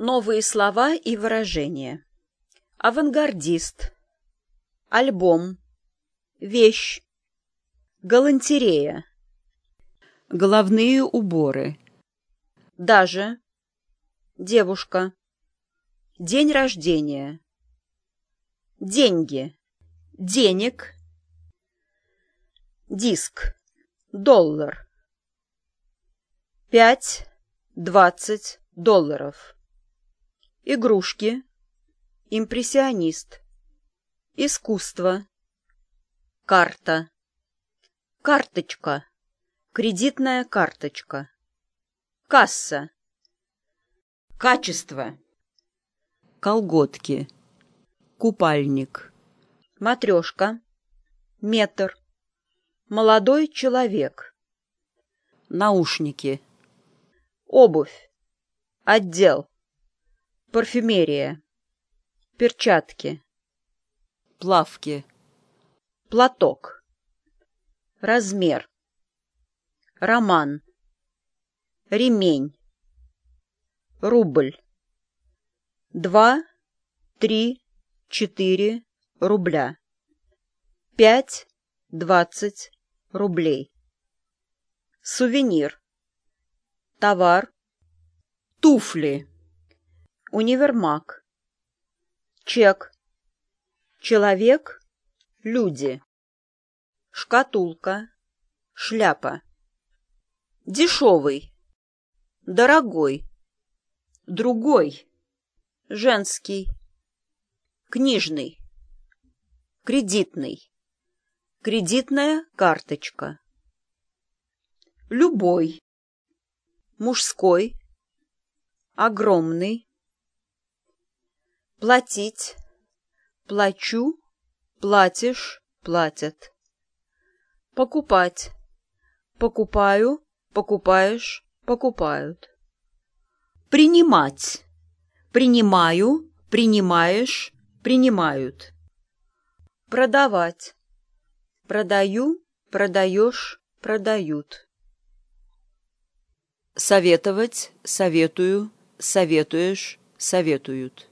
Новые слова и выражения. Авангардист. Альбом. Вещь. Галантерея. Головные уборы. Даже. Девушка. День рождения. Деньги. Денег. Диск. Доллар. 5-20 долларов. Игрушки. Импрессионист. Искусство. Карта. Карточка. Кредитная карточка. Касса. Качество. Колготки. Купальник. Матрешка. Метр. Молодой человек. Наушники. Обувь. Отдел. Парфюмерия. Перчатки. Плавки. Платок. Размер. Роман. Ремень. Рубль. 2, 3, 4 рубля. 5, 20 рублей. Сувенир. Товар. Туфли. Универмаг. Чек. Человек. Люди. Шкатулка. Шляпа. Дешевый. Дорогой. Другой. Женский. Книжный. Кредитный. Кредитная карточка. Любой. Мужской. Огромный. Платить. Плачу. Платишь. Платят. Покупать. Покупаю. Покупаешь. Покупают. Принимать. Принимаю. Принимаешь. Принимают. Продавать. Продаю. Продаешь. Продают. Советовать. Советую. Советуешь. Советуют.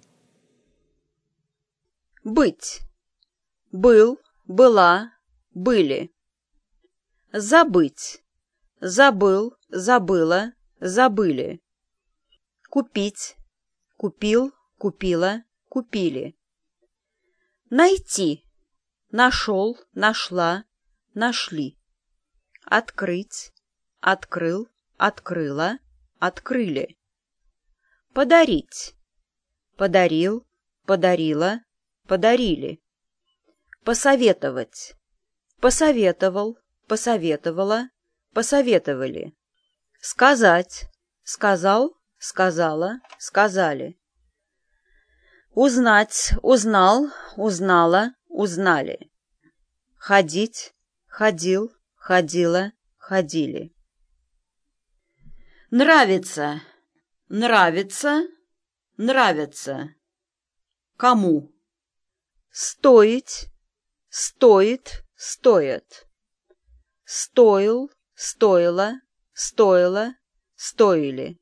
Быть. Был. Была. Были. Забыть. Забыл. Забыла. Забыли. Купить. Купил. Купила. Купили. Найти. Нашел. Нашла. Нашли. Открыть. Открыл. Открыла. Открыли. Подарить. Подарил. Подарила. Подарили. Посоветовать. Посоветовал. Посоветовала. Посоветовали. Сказать. Сказал. Сказала. Сказали. Узнать. Узнал. Узнала. Узнали. Ходить. Ходил. Ходила. Ходили. Нравится. Нравится. Нравится. Кому? Стоить. Стоит. Стоят. Стоил. Стоило. Стоило. Стоили.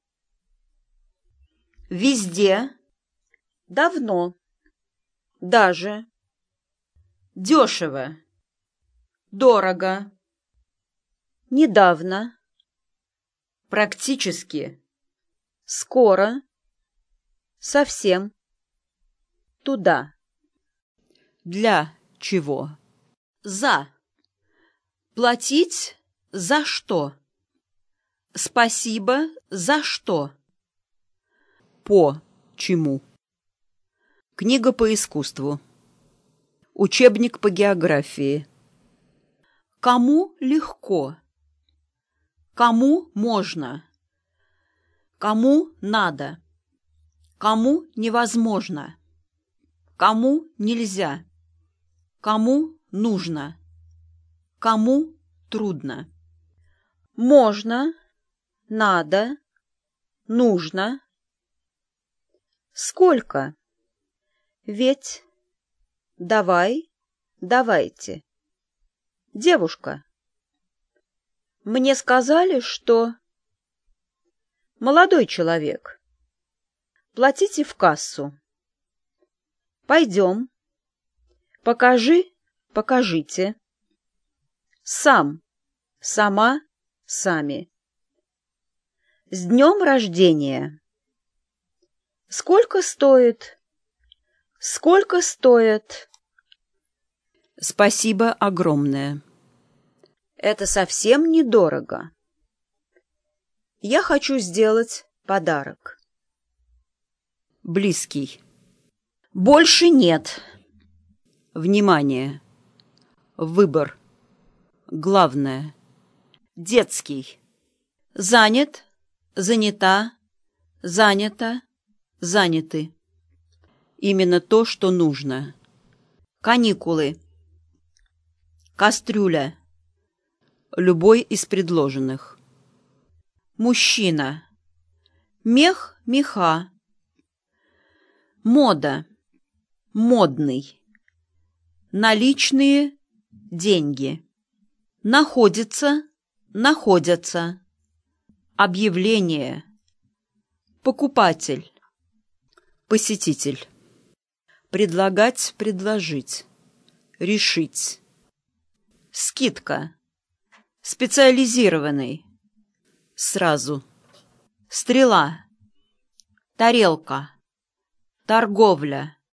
Везде. Давно. Даже. Дешево. Дорого. Недавно. Практически. Скоро. Совсем. Туда. Для чего? За. Платить за что? Спасибо за что? По чему? Книга по искусству. Учебник по географии. Кому легко? Кому можно? Кому надо? Кому невозможно? Кому нельзя? Кому нужно? Кому трудно? Можно, надо, нужно. Сколько? Ведь, давай, давайте. Девушка. Мне сказали, что... Молодой человек. Платите в кассу. Пойдем. Покажи, покажите. Сам, сама, сами. С днем рождения. Сколько стоит? Сколько стоит? Спасибо огромное. Это совсем недорого. Я хочу сделать подарок. Близкий. Больше нет. Внимание. Выбор. Главное. Детский. Занят, занята, занято, заняты. Именно то, что нужно. Каникулы. Кастрюля. Любой из предложенных. Мужчина. Мех, меха. Мода. Модный. Наличные деньги. Находится, находятся. Объявление. Покупатель. Посетитель. Предлагать, предложить. Решить. Скидка. Специализированный. Сразу. Стрела. Тарелка. Торговля.